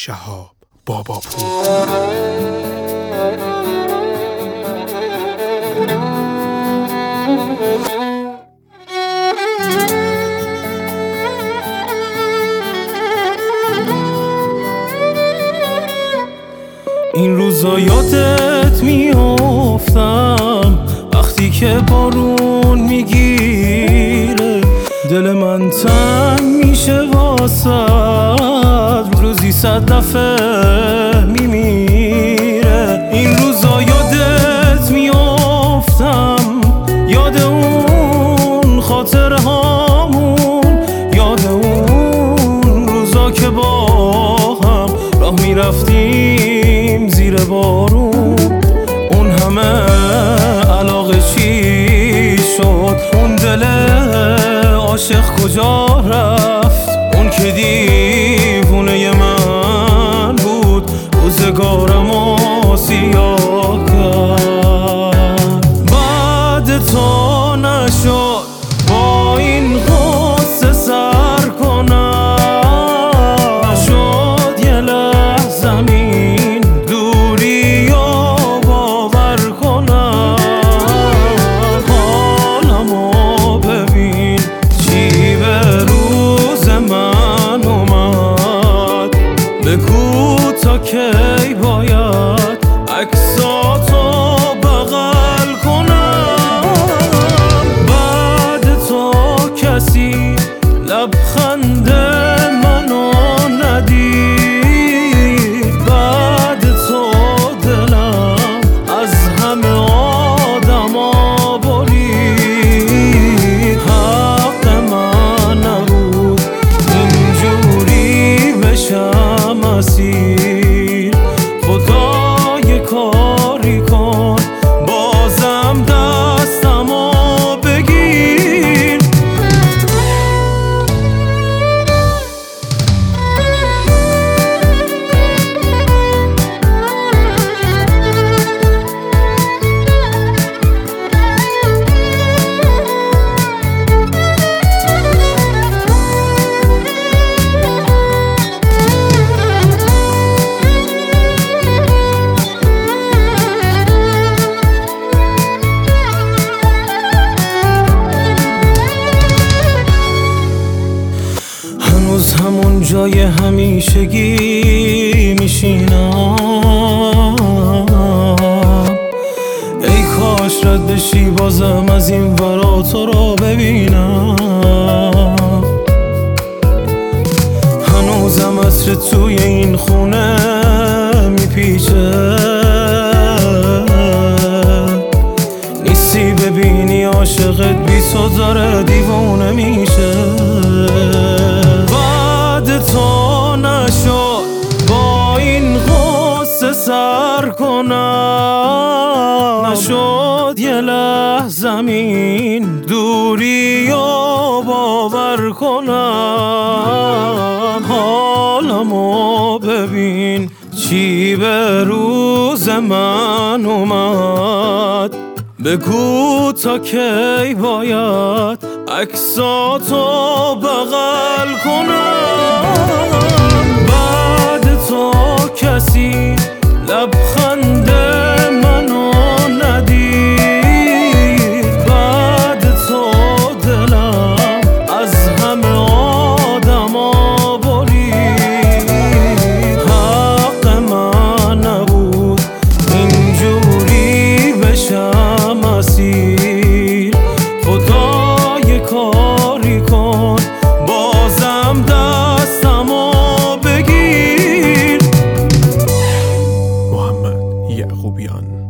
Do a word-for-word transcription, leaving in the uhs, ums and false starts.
شهاب باباپور. این روزا یادت میافتم وقتی که بارون میگیره، دل من تنگ میشه واسد، روزی صد دفعه میمیره. این روزا یادت میافتم، یاد اون خاطره هامون، یاد اون روزا که با هم راه میرفتیم زیر بارون. اون همه علاقه چی شد؟ اون دل عاشق کجا رفت؟ اون که دیوونه من بود، روزگارمو سیاه کرد. بعد تو نشد با این غصه سر کنم، نشد یه لحظه زمین دوری و باور کنم. حالمو ببین چی به روز من اومد، بگو تا کی باید عکساتو بغل کنم. بعد تو کسی لبخند منو ندید، بعد تو دلم از همه آدما برید. حق من نبود اینجوری بشم اسیر، خدا یه کاری کن بازم دستمو بگیر. هنوز همون جای همیشگی میشینم، ای کاش رد بشی بازم از این ورا تو رو ببینم. هنوزم عطر توی این خونه میپیچه، نیستی ببینی عاشقت بی تو داره دیوونه میشه. بعد تو نشد با این غصه سر کنم، نشد یه لحظه زمین دوری و باور کنم. حالمو ببین چی به روز من اومد، بگو تا کی باید عکساتو بغل کنم. بعد تو کسی لبخند منو ندید، بعد تو دلم از همه آدما برید. حق من نبود اینجوری بشم اسیر، خدا یه کاری کن بازم دستمو بگیر. محمد یعقوبیان.